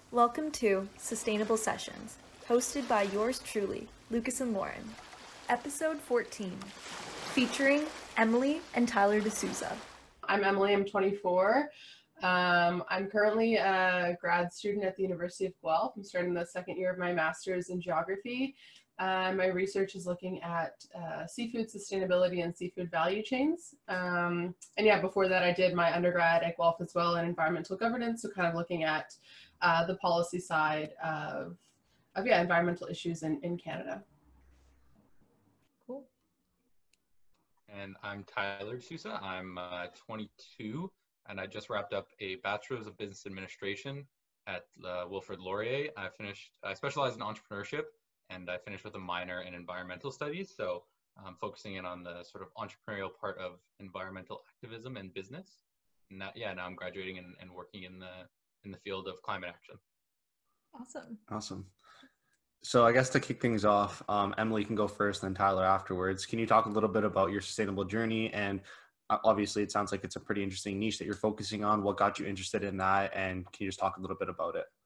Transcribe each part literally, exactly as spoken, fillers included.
Welcome to Sustainable Sessions, hosted by yours truly, Lucas and Lauren. Episode fourteen, featuring Emily and Tyler D'Souza. I'm Emily, I'm twenty-four. Um, I'm currently a grad student at the University of Guelph. I'm starting the second year of my master's in geography. Uh, my research is looking at uh, seafood sustainability and seafood value chains. Um, and yeah, before that I did my undergrad at Guelph as well in environmental governance, so kind of looking at uh, the policy side of, of yeah, environmental issues in, in Canada. Cool. And I'm Tyler D'Souza. I'm uh, twenty-two, and I just wrapped up a Bachelor's of Business Administration at uh, Wilfrid Laurier. I finished, I specialize in entrepreneurship, and I finished with a minor in environmental studies. So I'm focusing in on the sort of entrepreneurial part of environmental activism and business. And that, yeah, now I'm graduating and, and working in the in the field of climate action. Awesome. Awesome. So I guess to kick things off, um, Emily can go first, then Tyler afterwards. Can you talk a little bit about your sustainable journey? And uh, obviously it sounds like it's a pretty interesting niche that you're focusing on. What got you interested in that? And can you just talk a little bit about it?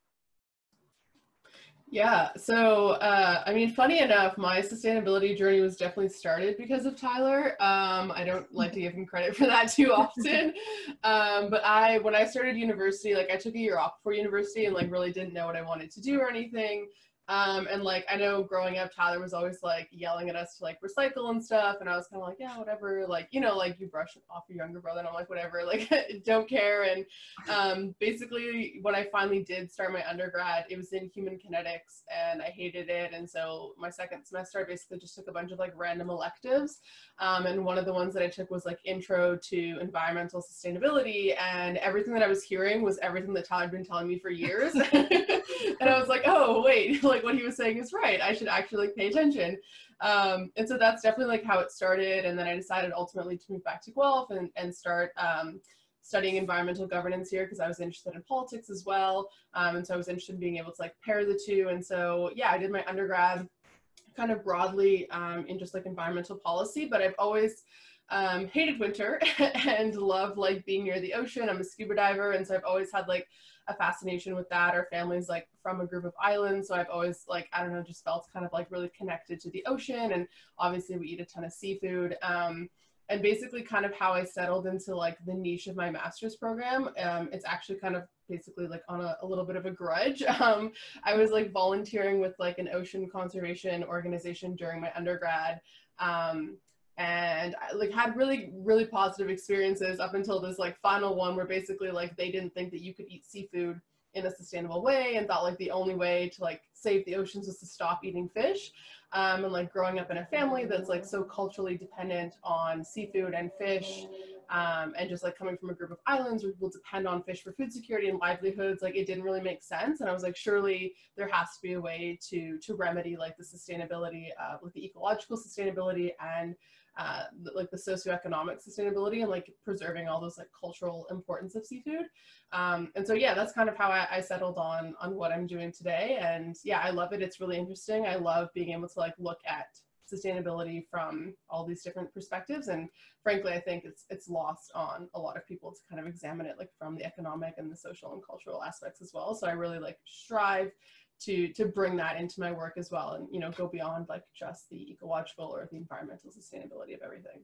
Yeah, so uh, I mean, funny enough, my sustainability journey was definitely started because of Tyler. Um, I don't like to give him credit for that too often. Um, but I, when I started university, like I took a year off before university and like really didn't know what I wanted to do or anything. Um, and like, I know growing up, Tyler was always like yelling at us to like recycle and stuff. And I was kind of like, yeah, whatever. Like, you know, like you brush off your younger brother and I'm like, whatever, like don't care. And um, basically when I finally did start my undergrad, it was in human kinetics and I hated it. And so my second semester, I basically just took a bunch of like random electives. Um, and one of the ones that I took was like intro to environmental sustainability, and everything that I was hearing was everything that Tyler had been telling me for years. And I was like, oh, wait, like what he was saying is right. I should actually like pay attention. Um, and so that's definitely like how it started. And then I decided ultimately to move back to Guelph and, and start um, studying environmental governance here because I was interested in politics as well. Um, and so I was interested in being able to like pair the two. And so, yeah, I did my undergrad kind of broadly um, in just like environmental policy, but I've always um, hated winter and love like being near the ocean. I'm a scuba diver. And so I've always had like a fascination with that. Our family's like from a group of islands, so I've always like, I don't know, just felt kind of like really connected to the ocean, and obviously we eat a ton of seafood. Um, and basically kind of how I settled into like the niche of my master's program, um, it's actually kind of basically like on a, a little bit of a grudge. Um, I was like volunteering with like an ocean conservation organization during my undergrad. Um, And I like had really, really positive experiences up until this like final one where basically like they didn't think that you could eat seafood in a sustainable way and thought like the only way to like save the oceans was to stop eating fish. Um, and like growing up in a family that's like so culturally dependent on seafood and fish, um, and just like coming from a group of islands where people depend on fish for food security and livelihoods, like it didn't really make sense. And I was like, surely there has to be a way to to remedy like the sustainability, uh, like the ecological sustainability and uh, like the socioeconomic sustainability and like preserving all those like cultural importance of seafood. Um, and so, yeah, that's kind of how I, I settled on, on what I'm doing today. And yeah, I love it. It's really interesting. I love being able to like look at sustainability from all these different perspectives. And frankly, I think it's, it's lost on a lot of people to kind of examine it like from the economic and the social and cultural aspects as well. So I really like strive to to bring that into my work as well, and you know, go beyond like just the ecological or the environmental sustainability of everything.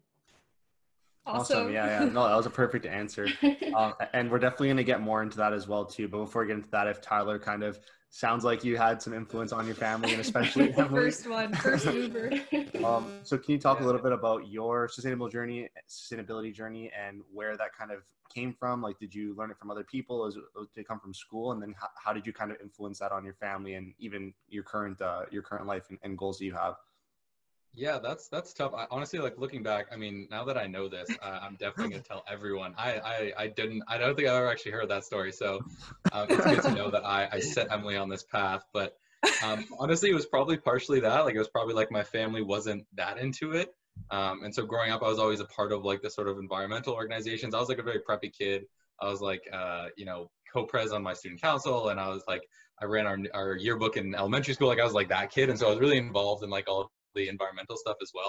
Awesome. awesome. Yeah, yeah. No, that was a perfect answer. Um, and we're definitely going to get more into that as well too. But before we get into that, if Tyler kind of sounds like you had some influence on your family and especially Emily. First one, first mover. um, so can you talk a little bit about your sustainable journey, sustainability journey, and where that kind of came from? Like, did you learn it from other people? Is it, did it come from school? And then how, how did you kind of influence that on your family and even your current uh, your current life and, and goals that you have? Yeah, that's that's tough. I, honestly, like looking back, I mean, now that I know this, uh, I'm definitely gonna tell everyone. I, I I didn't. I don't think I've ever actually heard that story. So um, it's good to know that I, I set Emily on this path. But um, honestly, it was probably partially that. Like it was probably like my family wasn't that into it. Um, and so growing up, I was always a part of like the sort of environmental organizations. I was like a very preppy kid. I was like, uh, you know, co-pres on my student council, and I was like, I ran our our yearbook in elementary school. Like I was like that kid, and so I was really involved in like all of the environmental stuff as well.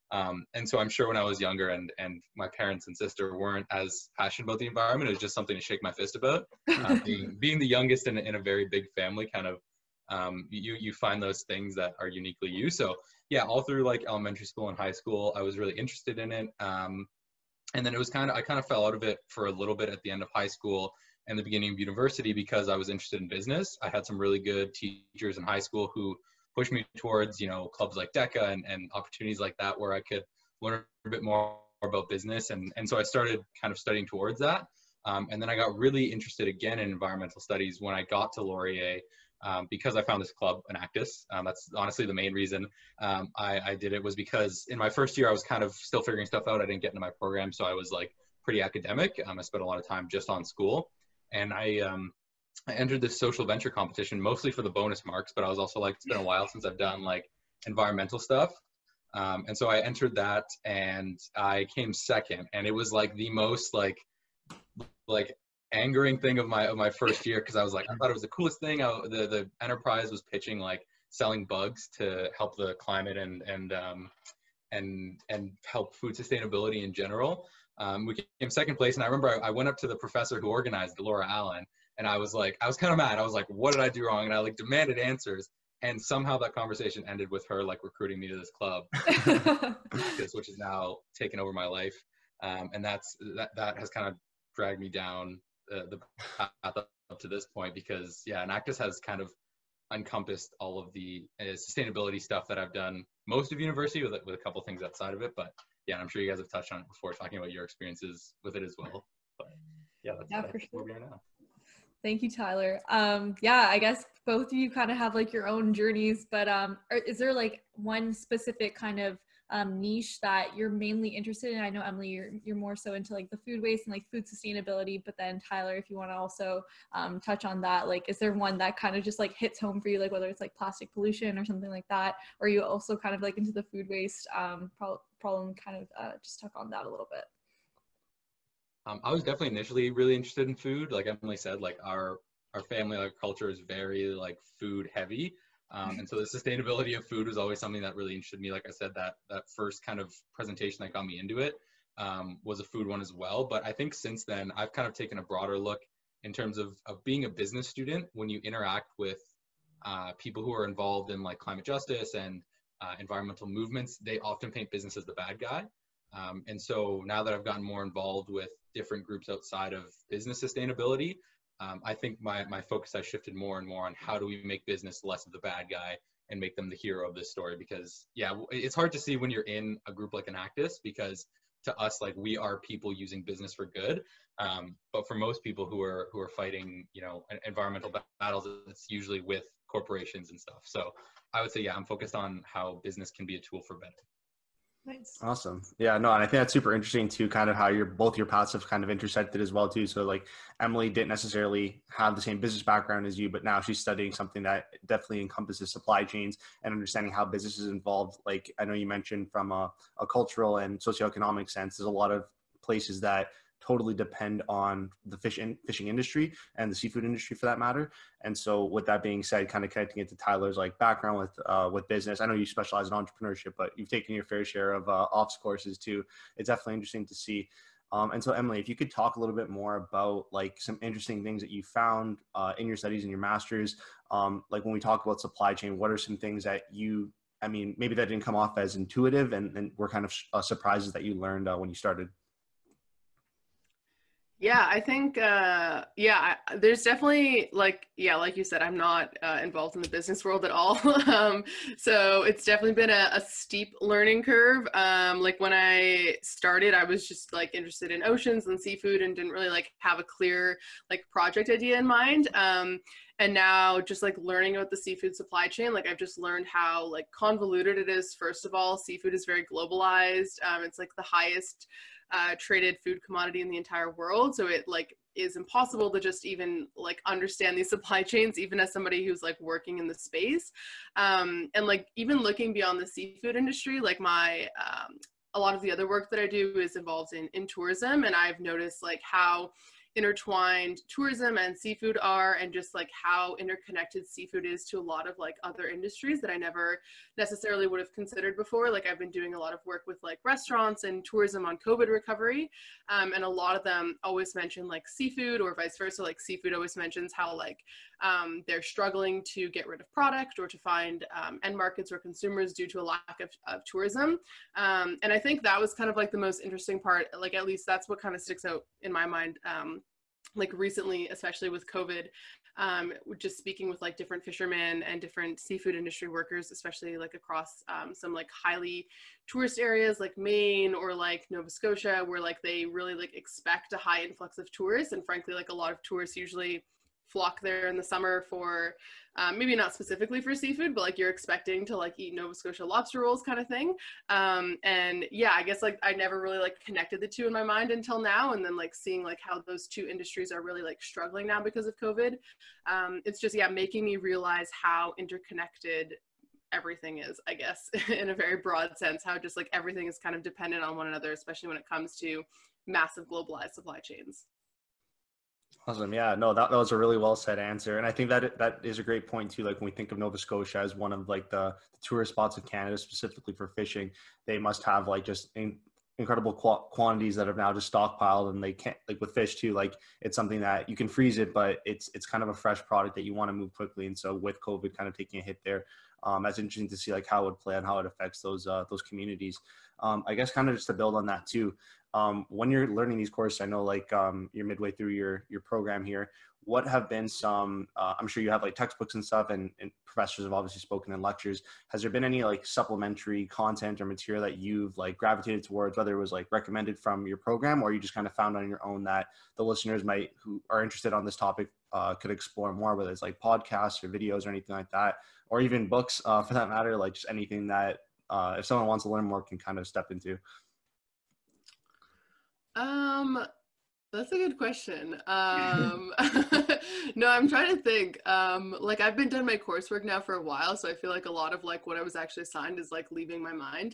Um, and so I'm sure when I was younger and, and my parents and sister weren't as passionate about the environment, it was just something to shake my fist about. Uh, being, being the youngest in, in a very big family, kind of, um, you, you find those things that are uniquely you. So yeah, all through like elementary school and high school, I was really interested in it. Um, and then it was kind of, I kind of fell out of it for a little bit at the end of high school and the beginning of university because I was interested in business. I had some really good teachers in high school who pushed me towards, you know, clubs like DECA and, and opportunities like that where I could learn a bit more about business. And, and so I started kind of studying towards that. Um, and then I got really interested again in environmental studies when I got to Laurier um, because I found this club, Enactus. Um, that's honestly the main reason um, I, I did it was because in my first year, I was kind of still figuring stuff out. I didn't get into my program. So I was like pretty academic. Um, I spent a lot of time just on school. And I, um, I entered this social venture competition mostly for the bonus marks, but I was also like, it's been a while since I've done like environmental stuff. Um, and so I entered that and I came second, and it was like the most like, like angering thing of my, of my first year. Cause I was like, I thought it was the coolest thing. I, the, the enterprise was pitching like selling bugs to help the climate and, and, um, and, and help food sustainability in general. Um, we came second place. And I remember I, I went up to the professor who organized, Laura Allen, and I was like, I was kind of mad. I was like, what did I do wrong? And I like demanded answers. And somehow that conversation ended with her like recruiting me to this club, which is now taken over my life. Um, and that's, that, that has kind of dragged me down uh, the path up to this point because yeah, Enactus has kind of encompassed all of the uh, sustainability stuff that I've done most of university with, with a couple things outside of it. But yeah, I'm sure you guys have touched on it before talking about your experiences with it as well. But yeah, that's, yeah, that's for sure. where we are now. Thank you, Tyler. Um, yeah, I guess both of you kind of have like your own journeys, but um, are, is there like one specific kind of um, niche that you're mainly interested in? I know, Emily, you're, you're more so into like the food waste and like food sustainability, but then Tyler, if you want to also um, touch on that, like, is there one that kind of just like hits home for you, like whether it's like plastic pollution or something like that, or are you also kind of like into the food waste um, pro- problem, kind of uh, just talk on that a little bit? Um, I was definitely initially really interested in food. Like Emily said, like our our family, like culture is very like food heavy. Um, and so the sustainability of food was always something that really interested me. Like I said, that that first kind of presentation that got me into it um, was a food one as well. But I think since then, I've kind of taken a broader look in terms of, of being a business student. When you interact with uh, people who are involved in like climate justice and uh, environmental movements, they often paint business as the bad guy. Um, and so now that I've gotten more involved with different groups outside of business sustainability, um, I think my, my focus has shifted more and more on how do we make business less of the bad guy and make them the hero of this story. Because yeah, it's hard to see when you're in a group like Enactus, because to us, like we are people using business for good. Um, but for most people who are, who are fighting, you know, environmental battles, it's usually with corporations and stuff. So I would say, yeah, I'm focused on how business can be a tool for better. Nice. Awesome. Yeah, no, and I think that's super interesting too, kind of how your both your paths have kind of intersected as well too. So like Emily didn't necessarily have the same business background as you, but now she's studying something that definitely encompasses supply chains and understanding how business is involved. Like I know you mentioned from a, a cultural and socioeconomic sense, there's a lot of places that totally depend on the fish in, fishing industry and the seafood industry for that matter. And so with that being said, kind of connecting it to Tyler's like background with uh, with business, I know you specialize in entrepreneurship, but you've taken your fair share of uh, ops courses too. It's definitely interesting to see. Um, and so Emily, if you could talk a little bit more about like some interesting things that you found uh, in your studies and your master's, um, like when we talk about supply chain, what are some things that you, I mean, maybe that didn't come off as intuitive and, and were kind of uh, surprises that you learned uh, when you started? Yeah, I think, uh, yeah, I, there's definitely like, yeah, like you said, I'm not uh, involved in the business world at all. um, so it's definitely been a, a steep learning curve. Um, like when I started, I was just like interested in oceans and seafood and didn't really like have a clear like project idea in mind. Um, and now just like learning about the seafood supply chain, like I've just learned how like convoluted it is. First of all, seafood is very globalized. Um, it's like the highest uh, traded food commodity in the entire world. So it like is impossible to just even like understand these supply chains, even as somebody who's like working in the space. Um, and like even looking beyond the seafood industry, like my, um, a lot of the other work that I do is involved in, in tourism. And I've noticed like how intertwined tourism and seafood are, and just like how interconnected seafood is to a lot of like other industries that I never necessarily would have considered before. Like I've been doing a lot of work with like restaurants and tourism on COVID recovery, um, and a lot of them always mention like seafood, or vice versa. Like seafood always mentions how like um, they're struggling to get rid of product or to find um, end markets or consumers due to a lack of, of tourism. Um, and I think that was kind of like the most interesting part. Like at least that's what kind of sticks out in my mind. Um, like recently, especially with COVID, um, just speaking with like different fishermen and different seafood industry workers, especially like across um, some like highly tourist areas like Maine or like Nova Scotia, where like they really like expect a high influx of tourists. And frankly, like a lot of tourists usually flock there in the summer for um, maybe not specifically for seafood, but like you're expecting to like eat Nova Scotia lobster rolls kind of thing. Um, and yeah, I guess like I never really like connected the two in my mind until now. And then like seeing like how those two industries are really like struggling now because of COVID. Um, it's just, yeah, making me realize how interconnected everything is, I guess, in a very broad sense, how just like everything is kind of dependent on one another, especially when it comes to massive globalized supply chains. Awesome. Yeah, no, that, that was a really well said answer. And I think that that is a great point too. Like when we think of Nova Scotia as one of like the, the tourist spots of Canada, specifically for fishing, they must have like just in, incredible qu- quantities that have now just stockpiled, and they can't, like with fish too, like it's something that you can freeze it, but it's, it's kind of a fresh product that you want to move quickly. And so with COVID kind of taking a hit there, um, that's interesting to see like how it would play and how it affects those, uh, those communities. Um, I guess kind of just to build on that too, Um, when you're learning these courses, I know like um, you're midway through your your program here. What have been some, uh, I'm sure you have like textbooks and stuff, and, and professors have obviously spoken in lectures. Has there been any like supplementary content or material that you've like gravitated towards, whether it was like recommended from your program, or you just kind of found on your own that the listeners might, who are interested on this topic, uh, could explore more, whether it's like podcasts or videos or anything like that, or even books uh, for that matter, like just anything that uh, if someone wants to learn more can kind of step into? Um, that's a good question. Um, no, I'm trying to think. Um, like I've been doing my coursework now for a while, so I feel like a lot of like what I was actually assigned is like leaving my mind.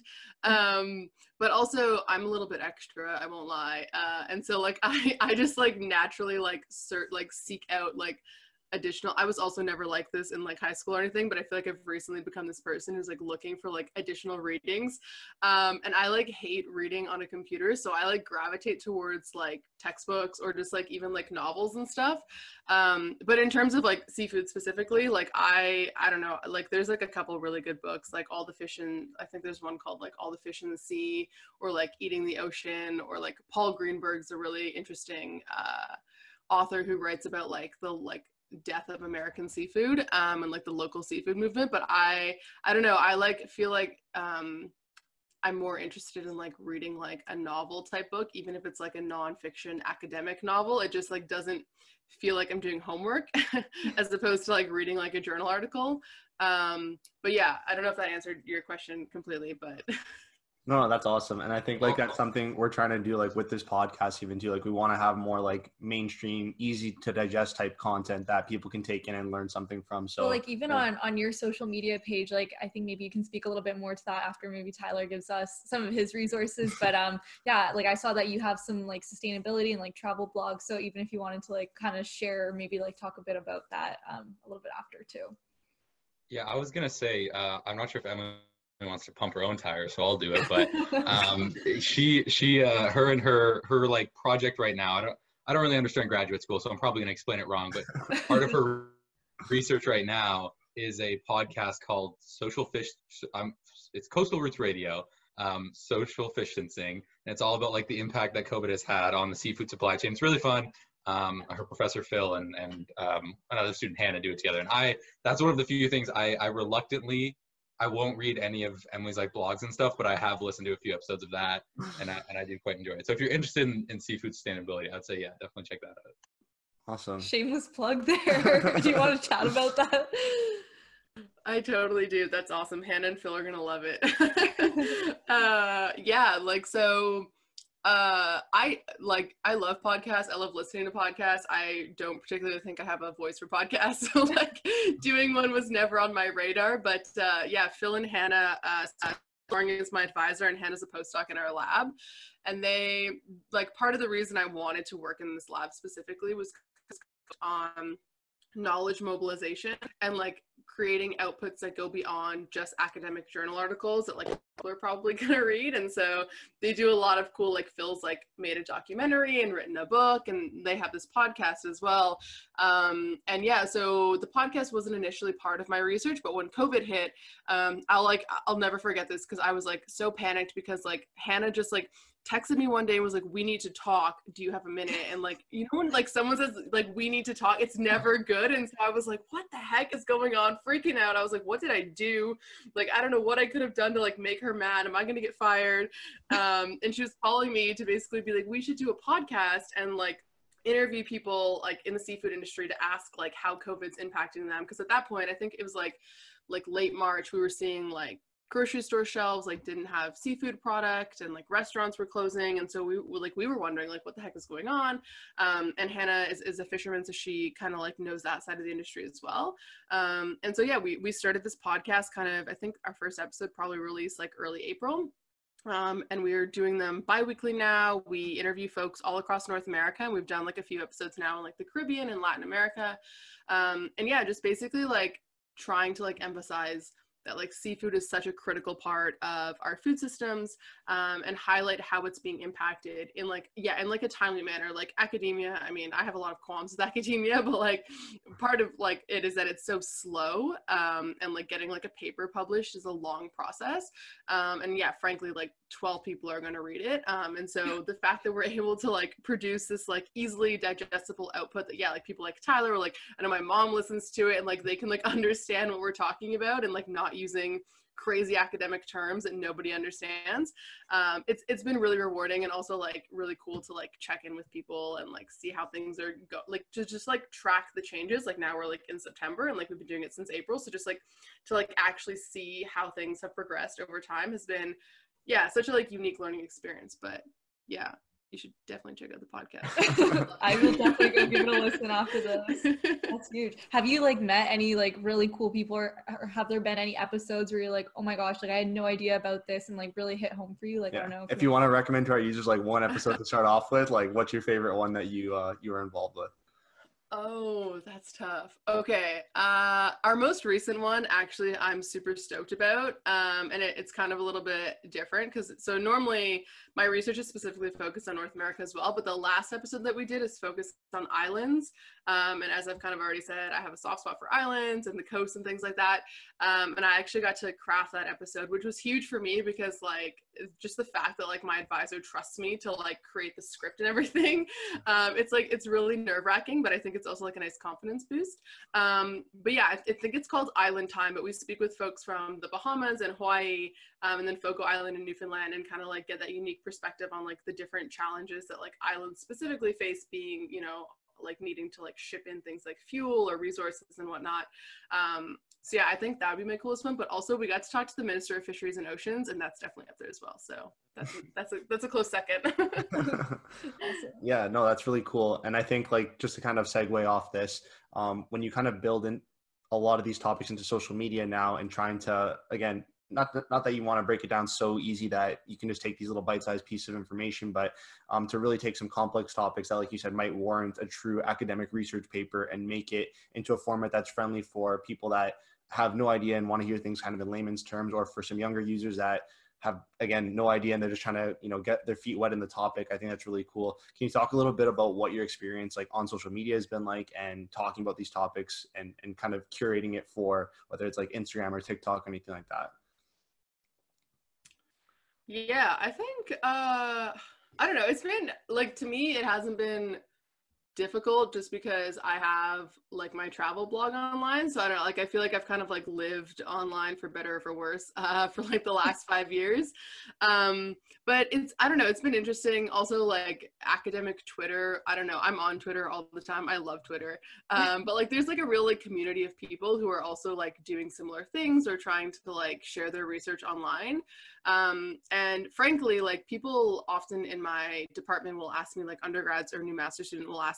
Um, but also I'm a little bit extra, I won't lie. Uh, and so like I, I just like naturally like cert, like seek out like additional. I was also never like this in like high school or anything, but I feel like I've recently become this person who's like looking for like additional readings. Um, and I like hate reading on a computer, so I like gravitate towards like textbooks or just like even like novels and stuff. Um, but in terms of like seafood specifically, like I, I don't know, like there's like a couple really good books, like All the Fish in, I think there's one called like All the Fish in the Sea, or like Eating the Ocean, or like Paul Greenberg's a really interesting uh, author who writes about like the like death of American seafood um, and like the local seafood movement. But I, I don't know, I like feel like um, I'm more interested in like reading like a novel type book, even if it's like a nonfiction academic novel. It just like doesn't feel like I'm doing homework as opposed to like reading like a journal article. Um, but yeah, I don't know if that answered your question completely, but No, that's awesome. And I think like that's something we're trying to do like with this podcast even too. Like we want to have more like mainstream, easy to digest type content that people can take in and learn something from. So well, like even yeah. on on your social media page, like I think maybe you can speak a little bit more to that after maybe Tyler gives us some of his resources. But um yeah, like I saw that you have some like sustainability and like travel blogs. So even if you wanted to like kind of share or maybe like talk a bit about that um a little bit after too. Yeah, I was gonna say uh, I'm not sure if Emma wants to pump her own tires, so I'll do it. But um, she, she, uh, her and her, her like project right now. I don't, I don't really understand graduate school, so I'm probably gonna explain it wrong. But part of her research right now is a podcast called Social Fish. Um, it's Coastal Roots Radio, um, Social Fish Sensing, and it's all about like the impact that COVID has had on the seafood supply chain. It's really fun. Um, her professor Phil and and um, another student Hannah do it together, and I. That's one of the few things I, I reluctantly. I won't read any of Emily's like blogs and stuff, but I have listened to a few episodes of that, and I, and I do quite enjoy it. So if you're interested in, in seafood sustainability, I'd say, yeah, definitely check that out. Awesome. Shameless plug there. Do you want to chat about that? I totally do. That's awesome. Hannah and Phil are going to love it. uh, yeah, like, so uh, I like, I love podcasts. I love listening to podcasts. I don't particularly think I have a voice for podcasts. So like doing one was never on my radar, but uh, yeah, Phil and Hannah uh, Loring is my advisor and Hannah's a postdoc in our lab. And they, like, part of the reason I wanted to work in this lab specifically was on knowledge mobilization and like creating outputs that go beyond just academic journal articles that like people are probably gonna read. And so they do a lot of cool, like Phil's like made a documentary and written a book, and they have this podcast as well. Um, and yeah, so the podcast wasn't initially part of my research, but when COVID hit, um, I'll like, I'll never forget this because I was like so panicked because like Hannah just like texted me one day and was like, we need to talk, do you have a minute? And like, you know when like someone says like we need to talk, it's never good. And so I was like, what the heck is going on? Freaking out. I was like, what did I do? Like, I don't know what I could have done to like make her mad. Am I gonna get fired? Um, and she was calling me to basically be like, we should do a podcast and like interview people like in the seafood industry to ask like how COVID's impacting them. Because at that point, I think it was like like late March, we were seeing like grocery store shelves like didn't have seafood product and like restaurants were closing, and so we were like we were wondering like what the heck is going on. Um, and Hannah is, is a fisherman, so she kind of like knows that side of the industry as well. Um, and so yeah, we we started this podcast kind of, I think our first episode probably released like early April. Um, and we're doing them bi-weekly now. We interview folks all across North America, and we've done like a few episodes now in like the Caribbean and Latin America. Um, and yeah, just basically like trying to like emphasize that like seafood is such a critical part of our food systems, um, and highlight how it's being impacted in like, yeah, in like a timely manner. Like academia, I mean, I have a lot of qualms with academia, but like part of like it is that it's so slow, um, and like getting like a paper published is a long process. Um, and yeah, frankly, like twelve people are going to read it. Um, and so the fact that we're able to like produce this like easily digestible output that, yeah, like people like Tyler, or like, I know my mom listens to it and like they can like understand what we're talking about and like not using crazy academic terms that nobody understands. Um, it's it's been really rewarding and also like really cool to like check in with people and like see how things are go like to just like track the changes. Like now we're like in September and like we've been doing it since April, so just like to like actually see how things have progressed over time has been, yeah, such a like unique learning experience. But yeah, you should definitely check out the podcast. I will definitely go give it a listen after this. That's huge. Have you like met any like really cool people, or, or have there been any episodes where you're like, oh my gosh, like I had no idea about this and like really hit home for you? Like, yeah. I don't know. If, if you want to recommend to our users like one episode to start off with, like what's your favorite one that you uh, you were involved with? Oh, that's tough. Okay. Uh, our most recent one, actually, I'm super stoked about. Um, and it, it's kind of a little bit different because, so normally my research is specifically focused on North America as well, but the last episode that we did is focused on islands. Um, and as I've kind of already said, I have a soft spot for islands and the coast and things like that. Um, and I actually got to craft that episode, which was huge for me because like, just the fact that like my advisor trusts me to like create the script and everything. Um, it's like, it's really nerve wracking, but I think it's also like a nice confidence boost. Um, but yeah, I, I think it's called Island Time, but we speak with folks from the Bahamas and Hawaii, um, and then Fogo Island in Newfoundland, and kind of like get that unique perspective on like the different challenges that like islands specifically face, being, you know, like needing to like ship in things like fuel or resources and whatnot. Um, so yeah, I think that would be my coolest one, but also we got to talk to the Minister of Fisheries and Oceans, and that's definitely up there as well. So that's, that's a, that's a close second. Yeah, no, that's really cool. And I think like, just to kind of segue off this, um, when you kind of build in a lot of these topics into social media now and trying to, again, Not that, not that you want to break it down so easy that you can just take these little bite-sized pieces of information, but um, to really take some complex topics that, like you said, might warrant a true academic research paper and make it into a format that's friendly for people that have no idea and want to hear things kind of in layman's terms, or for some younger users that have, again, no idea and they're just trying to, you know, get their feet wet in the topic. I think that's really cool. Can you talk a little bit about what your experience like on social media has been like, and talking about these topics and, and kind of curating it for whether it's like Instagram or TikTok or anything like that? Yeah, I think, uh, I don't know. It's been like, to me, it hasn't been difficult just because I have like my travel blog online. So I don't know, like, I feel like I've kind of like lived online for better or for worse, uh, for like the last five years. Um, but it's, I don't know, it's been interesting. Also like academic Twitter, I don't know, I'm on Twitter all the time. I love Twitter. Um, but like, there's like a real like community of people who are also like doing similar things or trying to like share their research online. Um, and frankly, like people often in my department will ask me, like undergrads or new master student will ask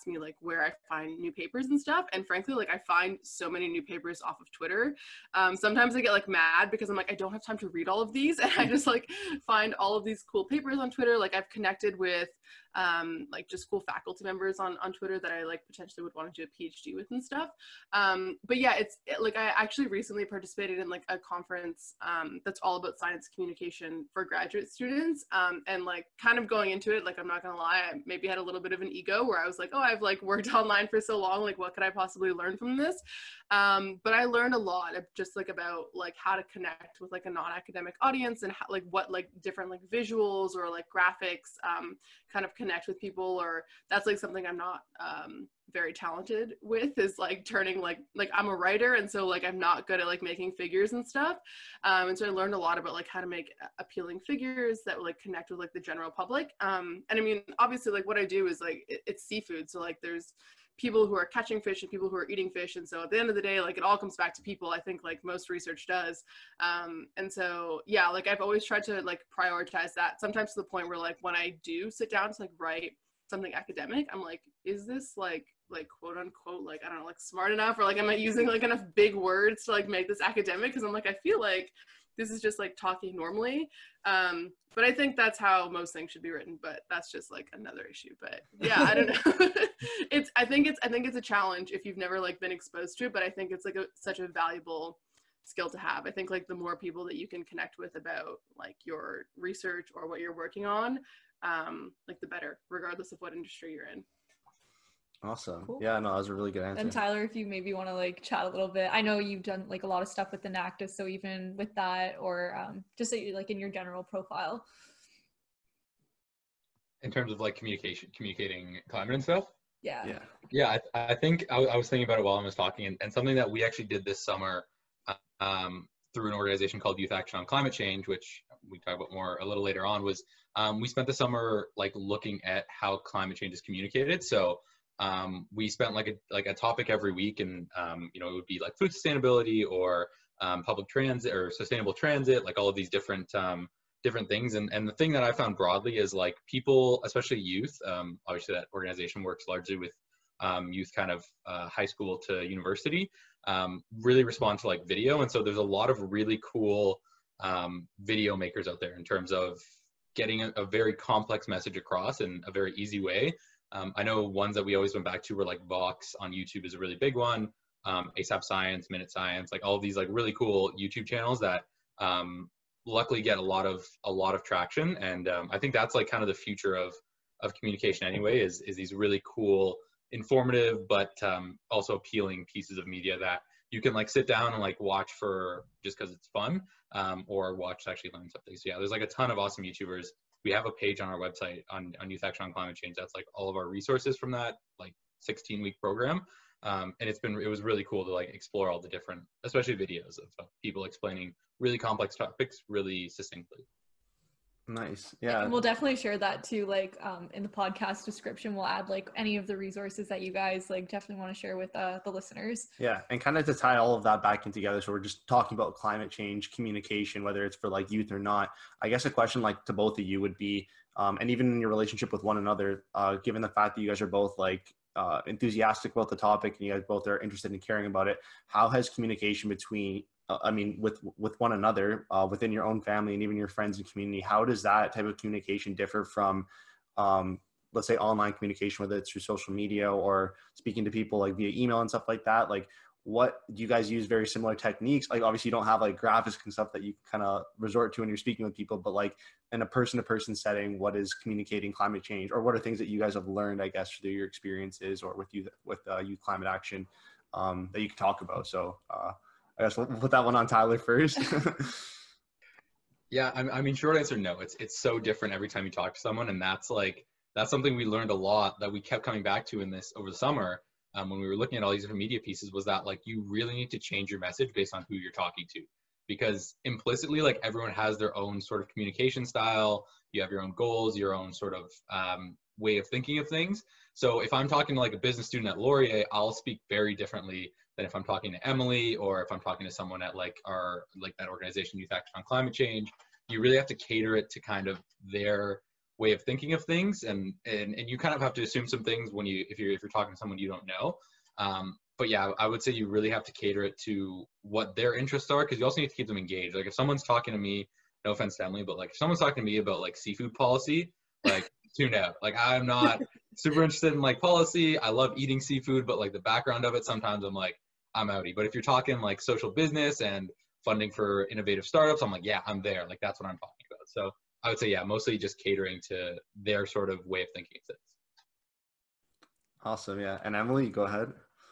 ask me like where I find new papers and stuff. And frankly, like I find so many new papers off of Twitter. Um, sometimes I get like mad because I'm like, I don't have time to read all of these. And I just like find all of these cool papers on Twitter. Like I've connected with um, like just cool faculty members on, on Twitter that I like potentially would want to do a PhD with and stuff. Um, but yeah, it's it, like I actually recently participated in like a conference um, that's all about science communication for graduate students. Um, and like kind of going into it, like I'm not gonna lie, I maybe had a little bit of an ego where I was like, oh, I've like worked online for so long, like what could I possibly learn from this? Um, but I learned a lot of just like about like how to connect with like a non-academic audience and how, like what like different like visuals or like graphics um, kind of connect with people, or that's like something I'm not um, very talented with, is like turning like like I'm a writer, and so like I'm not good at like making figures and stuff, um, and so I learned a lot about like how to make appealing figures that would like connect with like the general public. Um, and I mean obviously like what I do is like it, it's seafood, so like there's people who are catching fish and people who are eating fish, and so at the end of the day like it all comes back to people, I think, like most research does. Um, and so yeah, like I've always tried to like prioritize that, sometimes to the point where like when I do sit down to like write something academic, I'm like, is this like like quote unquote like I don't know, like smart enough, or like am I using like enough big words to like make this academic? Because I'm like, I feel like this is just like talking normally. Um, but I think that's how most things should be written, but that's just like another issue. But yeah, I don't know. it's, I think it's, I think it's a challenge if you've never like been exposed to it, but I think it's like a, such a valuable skill to have. I think like the more people that you can connect with about like your research or what you're working on, um, like the better, regardless of what industry you're in. Awesome. Cool. Yeah, no, that was a really good answer. And Tyler, if you maybe want to like chat a little bit, I know you've done like a lot of stuff with Enactus, so even with that, or um, just like in your general profile. In terms of like communication, communicating climate and stuff. Yeah. Yeah. Yeah, I, I think I, I was thinking about it while I was talking, and, and something that we actually did this summer um, through an organization called Youth Action on Climate Change, which we talk about more a little later on, was um, we spent the summer like looking at how climate change is communicated. So um, we spent like a like a topic every week, and um, you know, it would be like food sustainability or um, public transit or sustainable transit, like all of these different um, different things. And and the thing that I found broadly is like people, especially youth, um, obviously that organization works largely with um, youth kind of uh, high school to university, um, really respond to like video. And so there's a lot of really cool um, video makers out there in terms of getting a, a very complex message across in a very easy way. Um, I know ones that we always went back to were like Vox on YouTube is a really big one, um, ASAP Science, Minute Science, like all of these like really cool YouTube channels that um, luckily get a lot of a lot of traction. And um, I think that's like kind of the future of of communication anyway, is is these really cool, informative, but um, also appealing pieces of media that you can like sit down and like watch for just because it's fun, um, or watch to actually learn something. So yeah, there's like a ton of awesome YouTubers. We have a page on our website on, on Youth Action on Climate Change. That's like all of our resources from that like sixteen week program. Um, and it's been, it was really cool to like explore all the different, especially videos of, of people explaining really complex topics really succinctly. Nice. Yeah. And we'll definitely share that too, like um, in the podcast description. We'll add like any of the resources that you guys like definitely want to share with uh, the listeners. Yeah. And kind of to tie all of that back in together. So we're just talking about climate change, communication, whether it's for like youth or not. I guess a question like to both of you would be, um, and even in your relationship with one another, uh, given the fact that you guys are both like uh, enthusiastic about the topic and you guys both are interested in caring about it, how has communication between Uh, I mean, with with one another, uh, within your own family and even your friends and community, how does that type of communication differ from, um, let's say, online communication, whether it's through social media or speaking to people like via email and stuff like that? Like, what do you guys use very similar techniques? Like, obviously, you don't have like graphics and stuff that you kind of resort to when you're speaking with people, but like in a person-to-person setting, what is communicating climate change, or what are things that you guys have learned, I guess, through your experiences or with you with uh, Youth Climate Action um, that you can talk about? So. Uh, I guess we'll put that one on Tyler first. Yeah, I, I mean, short answer, no. It's it's so different every time you talk to someone, and that's like that's something we learned a lot that we kept coming back to in this over the summer um, when we were looking at all these different media pieces. Was that like you really need to change your message based on who you're talking to, because implicitly, like everyone has their own sort of communication style. You have your own goals, your own sort of um, way of thinking of things. So if I'm talking to like a business student at Laurier, I'll speak very differently than if I'm talking to Emily, or if I'm talking to someone at like our, like that organization, Youth Action on Climate Change. You really have to cater it to kind of their way of thinking of things, and and and you kind of have to assume some things when you if you're if you're talking to someone you don't know. Um, but yeah, I would say you really have to cater it to what their interests are, because you also need to keep them engaged. Like if someone's talking to me, no offense to Emily, but like if someone's talking to me about like seafood policy, like tune out. Like I'm not super interested in like policy. I love eating seafood, but like the background of it, sometimes I'm like, I'm outie. But if you're talking like social business and funding for innovative startups, I'm like, yeah, I'm there. Like that's what I'm talking about. So I would say, yeah, mostly just catering to their sort of way of thinking of things. Awesome. Yeah. And Emily, go ahead.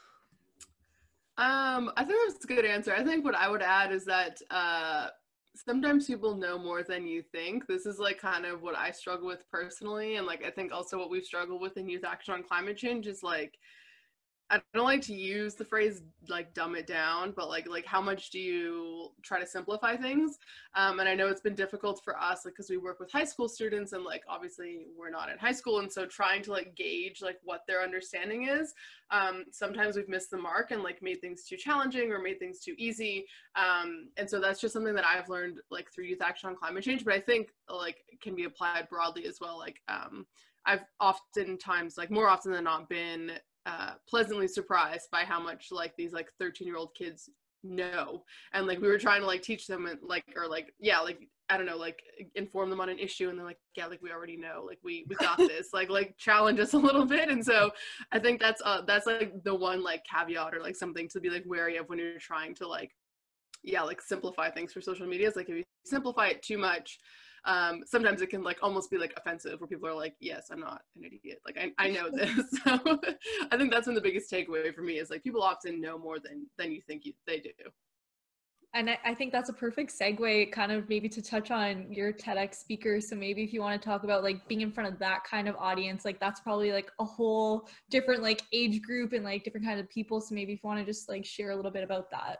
Um, I think that's a good answer. I think what I would add is that uh, sometimes people know more than you think. This is like kind of what I struggle with personally. And like, I think also what we've struggled with in Youth Action on Climate Change is like, I don't like to use the phrase like dumb it down, but like like how much do you try to simplify things? Um, and I know it's been difficult for us, like because we work with high school students, and like obviously we're not in high school, and so trying to like gauge like what their understanding is. Um, sometimes we've missed the mark and like made things too challenging or made things too easy. Um, and so that's just something that I've learned like through Youth Action on Climate Change, but I think like can be applied broadly as well. Like um, I've oftentimes, like more often than not, been uh pleasantly surprised by how much like these like thirteen year old kids know, and like we were trying to like teach them and like or like yeah like I don't know, like inform them on an issue, and they're like, yeah, like we already know, like we we got this, like like challenge us a little bit. And so I think that's uh that's like the one like caveat or like something to be like wary of when you're trying to like yeah like simplify things for social media. Is like if you simplify it too much, um sometimes it can like almost be like offensive, where people are like, yes, I'm not an idiot, like I, I know this. So I think that's been the biggest takeaway for me, is like people often know more than than you think you, they do. And I, I think that's a perfect segue kind of maybe to touch on your TEDx speaker. So maybe if you want to talk about like being in front of that kind of audience, like that's probably like a whole different like age group and like different kind of people. So maybe if you want to just like share a little bit about that.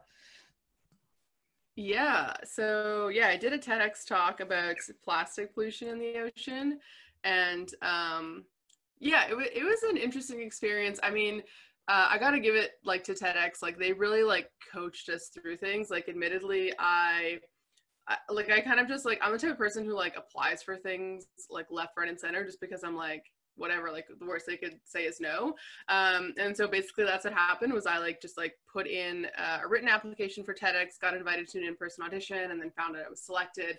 Yeah, so yeah, I did a TEDx talk about plastic pollution in the ocean, and um, yeah, it, w- it was an interesting experience. I mean, uh, I gotta give it like to TEDx, like they really like coached us through things. Like admittedly, I, I like I kind of just like I'm the type of person who like applies for things like left, right, and center, just because I'm like, whatever, like the worst they could say is no. Um, and so basically that's what happened, was I like just like put in uh, a written application for TEDx, got invited to an in-person audition, and then found out I was selected.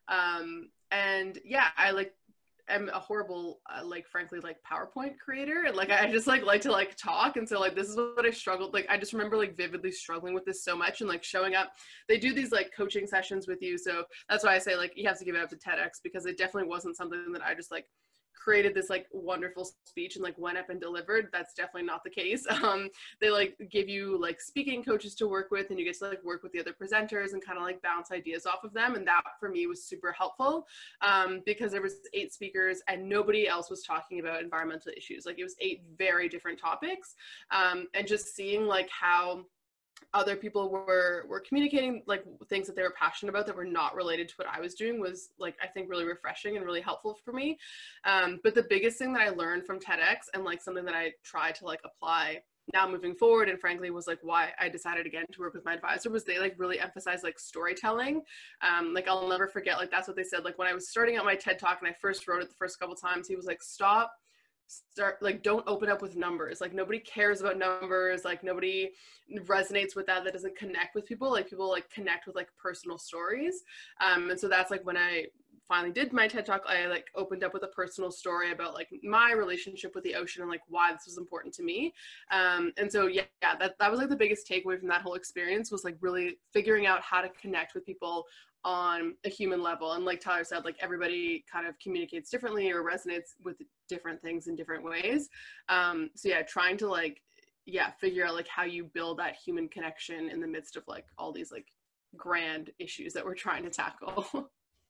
Um, and yeah, I like am a horrible, uh, like frankly, like PowerPoint creator. And like, I just like like to like talk. And so like, this is what I struggled. Like, I just remember like vividly struggling with this so much, and like showing up, they do these like coaching sessions with you. So that's why I say like, you have to give it up to TEDx, because it definitely wasn't something that I just like created this like wonderful speech and like went up and delivered. That's definitely not the case. Um, they like give you like speaking coaches to work with, and you get to like work with the other presenters and kind of like bounce ideas off of them. And that for me was super helpful, um, because there was eight speakers and nobody else was talking about environmental issues. Like it was eight very different topics, um, and just seeing like how other people were were communicating like things that they were passionate about that were not related to what I was doing was like, I think, really refreshing and really helpful for me. Um, but the biggest thing that I learned from TEDx, and like something that I try to like apply now moving forward, and frankly was like why I decided again to work with my advisor, was they like really emphasize like storytelling. Um, like I'll never forget, like that's what they said. Like when I was starting out my TED Talk and I first wrote it the first couple times, he was like, stop start like don't open up with numbers. Like nobody cares about numbers, like nobody resonates with that. That doesn't connect with people. Like people like connect with like personal stories. Um and so that's like when I finally did my TED Talk, I like opened up with a personal story about like my relationship with the ocean and like why this was important to me. Um and so yeah, yeah that, that was like the biggest takeaway from that whole experience, was like really figuring out how to connect with people on a human level. And like Tyler said, like everybody kind of communicates differently or resonates with different things in different ways. Um, so yeah, trying to like, yeah, figure out like how you build that human connection in the midst of like all these like grand issues that we're trying to tackle.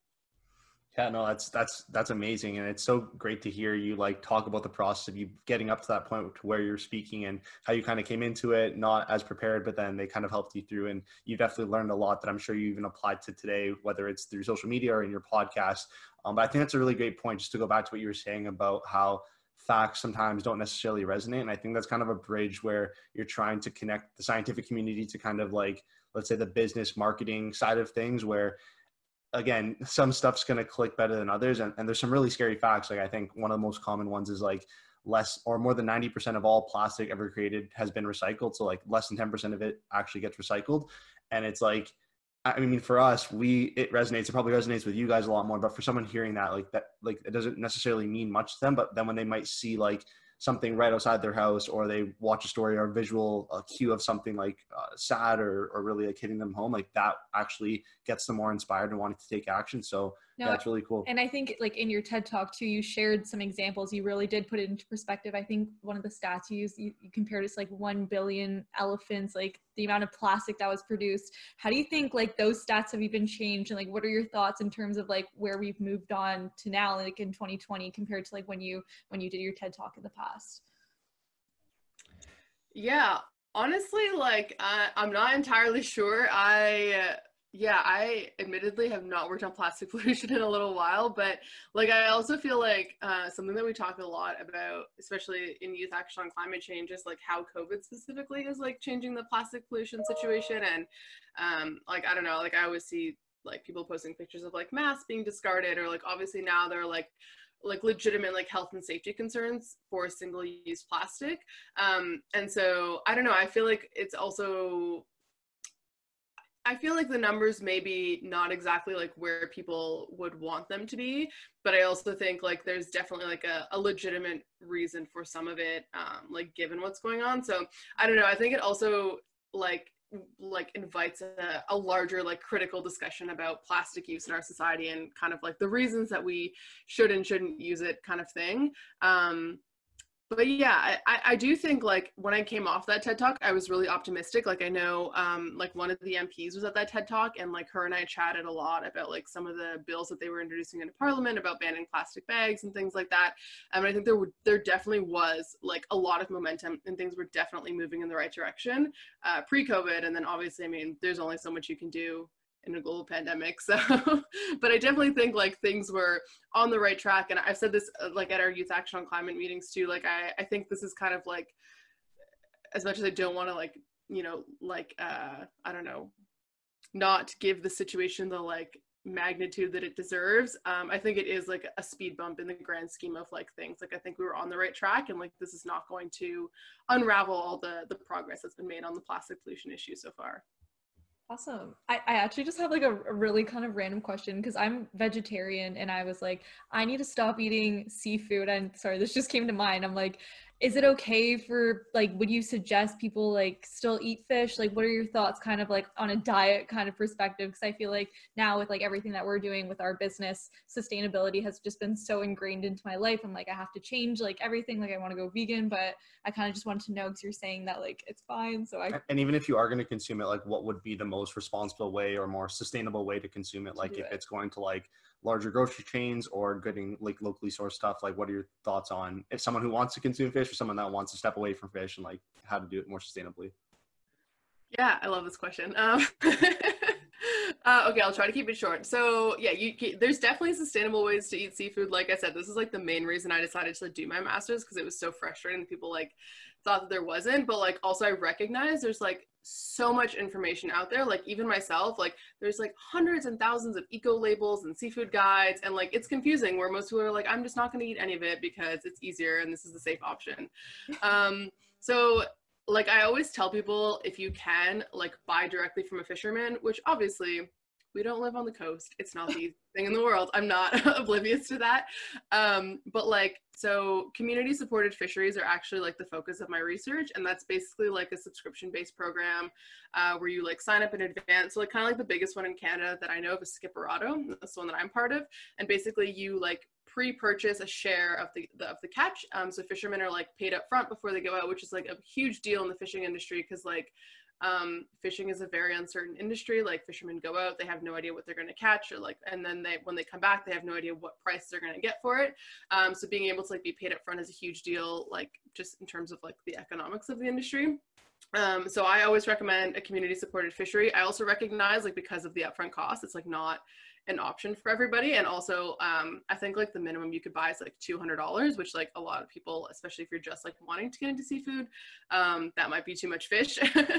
Yeah, no, that's that's that's amazing, and it's so great to hear you like talk about the process of you getting up to that point to where you're speaking, and how you kind of came into it not as prepared, but then they kind of helped you through, and you definitely learned a lot that I'm sure you even applied to today, whether it's through social media or in your podcast. Um, but I think that's a really great point, just to go back to what you were saying about how facts sometimes don't necessarily resonate, and I think that's kind of a bridge where you're trying to connect the scientific community to kind of like, let's say, the business marketing side of things, where again, some stuff's going to click better than others. And, and there's some really scary facts. Like I think one of the most common ones is like less or more than ninety percent of all plastic ever created has been recycled. So like less than ten percent of it actually gets recycled. And it's like, I mean, for us, we, it resonates, it probably resonates with you guys a lot more, but for someone hearing that, like that, like it doesn't necessarily mean much to them, but then when they might see like something right outside their house, or they watch a story or a visual a cue of something like uh, sad or, or really like hitting them home, like that actually gets them more inspired and wanting to take action. So no, yeah, it's really cool. And I think like in your TED talk too, you shared some examples. You really did put it into perspective. I think one of the stats you used, you, you compared it to like one billion elephants, like the amount of plastic that was produced. How do you think like those stats have even changed? And like, what are your thoughts in terms of like where we've moved on to now, like in twenty twenty compared to like when you, when you did your TED talk in the past? Yeah, honestly, like I, I'm not entirely sure. I, uh, yeah, I admittedly have not worked on plastic pollution in a little while, but like I also feel like uh, something that we talk a lot about, especially in Youth Action on Climate Change, is like how COVID specifically is like changing the plastic pollution situation. And um, like I don't know, like I always see like people posting pictures of like masks being discarded, or like obviously now they're like like legitimate like health and safety concerns for single-use plastic. Um, and so I don't know, I feel like it's also, I feel like the numbers may be not exactly like where people would want them to be, but I also think like there's definitely like a, a legitimate reason for some of it, um, like given what's going on. So I don't know, I think it also like like invites a, a larger like critical discussion about plastic use in our society and kind of like the reasons that we should and shouldn't use it kind of thing. Um, but yeah, I, I do think like when I came off that TED Talk, I was really optimistic. Like I know um, like one of the M Ps was at that TED Talk, and like her and I chatted a lot about like some of the bills that they were introducing into Parliament about banning plastic bags and things like that. And I think there would, there definitely was like a lot of momentum, and things were definitely moving in the right direction uh, pre-COVID. And then obviously, I mean, there's only so much you can do in a global pandemic. So, but I definitely think like things were on the right track. And I've said this uh, like at our Youth Action on Climate meetings too. Like I, I think this is kind of like, as much as I don't want to like, you know, like, uh, I don't know, not give the situation the like magnitude that it deserves. Um, I think it is like a speed bump in the grand scheme of like things. Like I think we were on the right track, and like this is not going to unravel all the, the progress that's been made on the plastic pollution issue so far. Awesome. I, I actually just have like a, a really kind of random question, because I'm vegetarian and I was like, I need to stop eating seafood. And sorry, this just came to mind. I'm like, is it okay for like, would you suggest people like still eat fish? Like, what are your thoughts kind of like on a diet kind of perspective? Because I feel like now with like everything that we're doing with our business, sustainability has just been so ingrained into my life. I'm like, I have to change like everything. Like I want to go vegan, but I kind of just wanted to know, because you're saying that like it's fine. So I and even if you are going to consume it, like what would be the most responsible way or more sustainable way to consume it? Like if it. it's going to like larger grocery chains or getting like locally sourced stuff, like what are your thoughts on if someone who wants to consume fish or someone that wants to step away from fish, and like how to do it more sustainably? Yeah, I love this question. Um, uh, okay, I'll try to keep it short. So yeah, you, there's definitely sustainable ways to eat seafood. Like I said, this is like the main reason I decided to do my master's, because it was so frustrating that people like thought that there wasn't. But like also I recognize there's like so much information out there. Like even myself, like there's like hundreds and thousands of eco labels and seafood guides, and like it's confusing, where most people are like, I'm just not going to eat any of it because it's easier and this is the safe option. Um, so like I always tell people, if you can, like buy directly from a fisherman, which obviously we don't live on the coast. It's not the easiest thing in the world. I'm not oblivious to that. Um, but like, so community supported fisheries are actually like the focus of my research. And that's basically like a subscription based program uh, where you like sign up in advance. So like kind of like the biggest one in Canada that I know of is Skipperado. That's the one that I'm part of. And basically you like pre-purchase a share of the, the of the catch. Um, so fishermen are like paid up front before they go out, which is like a huge deal in the fishing industry, because like um, fishing is a very uncertain industry. Like fishermen go out, they have no idea what they're going to catch, or like, and then they, when they come back, they have no idea what price they're going to get for it. Um, so being able to like be paid up front is a huge deal, like just in terms of like the economics of the industry. Um, so I always recommend a community supported fishery. I also recognize like because of the upfront cost, it's like not an option for everybody. And also, um, I think like the minimum you could buy is like two hundred dollars, which like a lot of people, especially if you're just like wanting to get into seafood, um, that might be too much fish.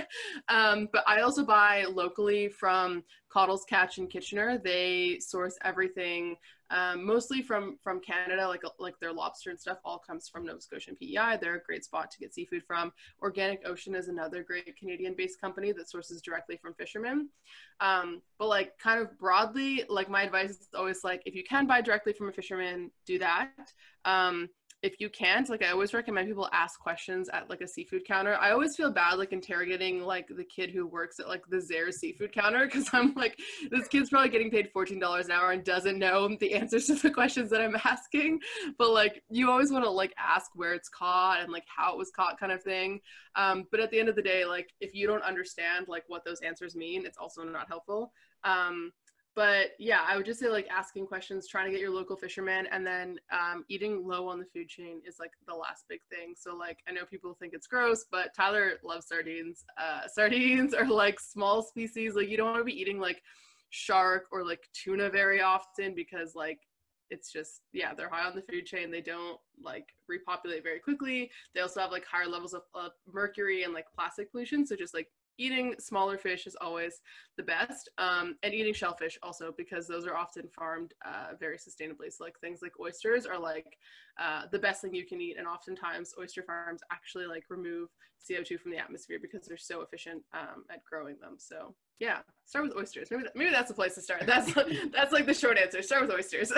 um, but I also buy locally from Cottle's Catch in Kitchener. They source everything um, mostly from from Canada, like like their lobster and stuff all comes from Nova Scotia and P E I. They're a great spot to get seafood from. Organic Ocean is another great Canadian-based company that sources directly from fishermen. Um, but like kind of broadly, like my advice is always like, if you can buy directly from a fisherman, do that. Um, if you can't, like I always recommend people ask questions at like a seafood counter. I always feel bad like interrogating like the kid who works at like the Zare seafood counter, because I'm like, this kid's probably getting paid fourteen dollars an hour and doesn't know the answers to the questions that I'm asking. But like you always want to like ask where it's caught and like how it was caught kind of thing. Um, but at the end of the day, like if you don't understand like what those answers mean, it's also not helpful. Um, But yeah, I would just say like asking questions, trying to get your local fisherman, and then um, eating low on the food chain is like the last big thing. So like, I know people think it's gross, but Tyler loves sardines. Uh, sardines are like small species. Like you don't want to be eating like shark or like tuna very often, because like it's just, yeah, they're high on the food chain. They don't like repopulate very quickly. They also have like higher levels of uh, mercury and like plastic pollution. So just like eating smaller fish is always the best, um, and eating shellfish also, because those are often farmed uh, very sustainably. So like things like oysters are like uh, the best thing you can eat, and oftentimes oyster farms actually like remove C O two from the atmosphere because they're so efficient um, at growing them. So yeah, start with oysters. Maybe that, maybe that's the place to start. That's that's like the short answer. Start with oysters.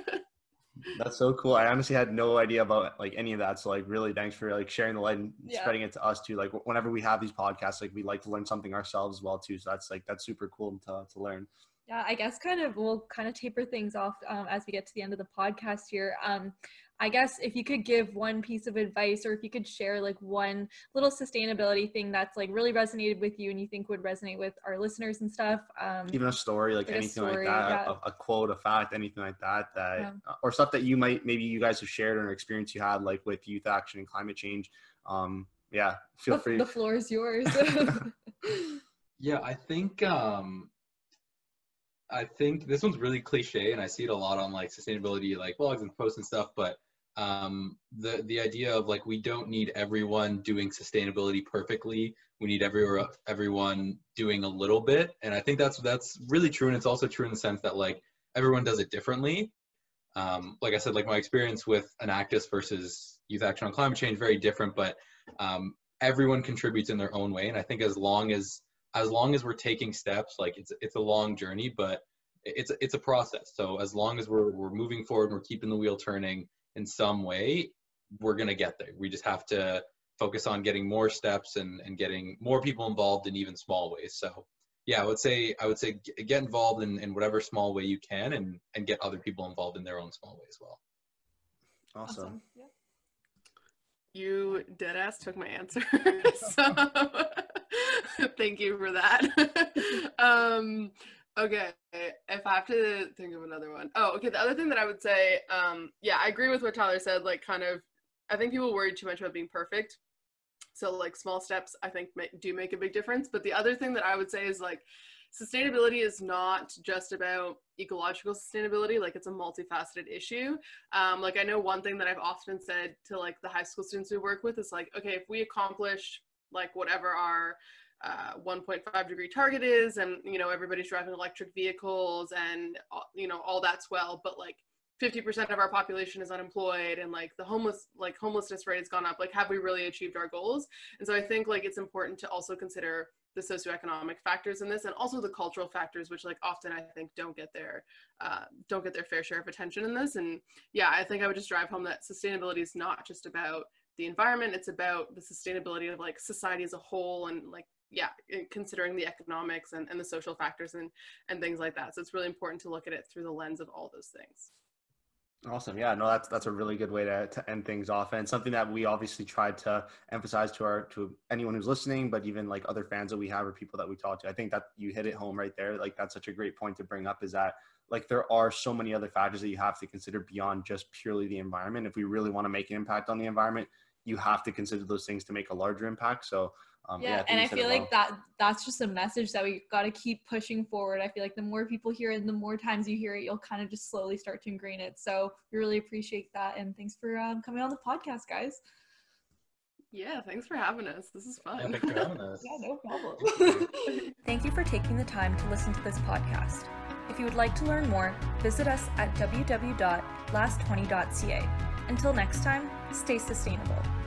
That's so cool. I honestly had no idea about like any of that. So like really thanks for like sharing the light and Yeah. spreading it to us too. Like whenever we have these podcasts, like we like to learn something ourselves as well too. So that's like, that's super cool to, to learn. Yeah, I guess kind of we'll kind of taper things off um, as we get to the end of the podcast here. Um, I guess if you could give one piece of advice, or if you could share like one little sustainability thing that's like really resonated with you and you think would resonate with our listeners and stuff. Um, Even a story, like, like a anything story, like that, yeah. a, a quote, a fact, anything like that, that Yeah. uh, or stuff that you might, maybe you guys have shared or an experience you had like with youth action and climate change. Um, yeah, feel the, free. the floor is yours. Yeah, I think um, I think this one's really cliche, and I see it a lot on like sustainability, like blogs and posts and stuff. But um, the the idea of like, we don't need everyone doing sustainability perfectly. We need every everyone doing a little bit, and I think that's that's really true. And it's also true in the sense that like everyone does it differently. Um, like I said, like my experience with Enactus versus Youth Action on Climate Change, very different, but um, everyone contributes in their own way. And I think as long as as long as we're taking steps, like it's it's a long journey, but it's it's a process. So as long as we're we're moving forward and we're keeping the wheel turning in some way, we're gonna get there. We just have to focus on getting more steps and and getting more people involved in even small ways. So yeah, I would say I would say get involved in, in whatever small way you can, and and get other people involved in their own small way as well. Awesome. Awesome. Yeah. You dead ass took my answer. So thank you for that. um, okay, if I have to think of another one. Oh, okay. The other thing that I would say, um, yeah, I agree with what Tyler said. Like, kind of, I think people worry too much about being perfect. So, like, small steps, I think, make, do make a big difference. But the other thing that I would say is, like, sustainability is not just about ecological sustainability. Like, it's a multifaceted issue. Um, like, I know one thing that I've often said to like the high school students we work with is like, okay, if we accomplish like whatever our uh, one point five degree target is, and you know everybody's driving electric vehicles, and you know all that's well, but like fifty percent of our population is unemployed, and like the homeless like homelessness rate has gone up. Like, have we really achieved our goals? And so I think like it's important to also consider the socioeconomic factors in this, and also the cultural factors, which like often I think don't get their uh, don't get their fair share of attention in this. And yeah, I think I would just drive home that sustainability is not just about the environment; it's about the sustainability of like society as a whole, and like yeah, considering the economics and, and the social factors and and things like that. So it's really important to look at it through the lens of all those things. Awesome. Yeah, no, that's that's a really good way to, to end things off, and something that we obviously tried to emphasize to our to anyone who's listening, but even like other fans that we have or people that we talk to. I think that you hit it home right there. Like, that's such a great point to bring up, is that like there are so many other factors that you have to consider beyond just purely the environment. If we really want to make an impact on the environment, you have to consider those things to make a larger impact. So um, yeah, yeah, I think and you I said feel it like well. that that's just a message that we got to keep pushing forward. I feel like the more people hear it and the more times you hear it, you'll kind of just slowly start to ingrain it. So we really appreciate that, and thanks for um, coming on the podcast, guys. Yeah, thanks for having us. This is fun. Yeah, thanks for having us. Yeah, no problem. Thank you. Thank you for taking the time to listen to this podcast. If you would like to learn more, visit us at w w w dot last twenty dot c a. Until next time, stay sustainable.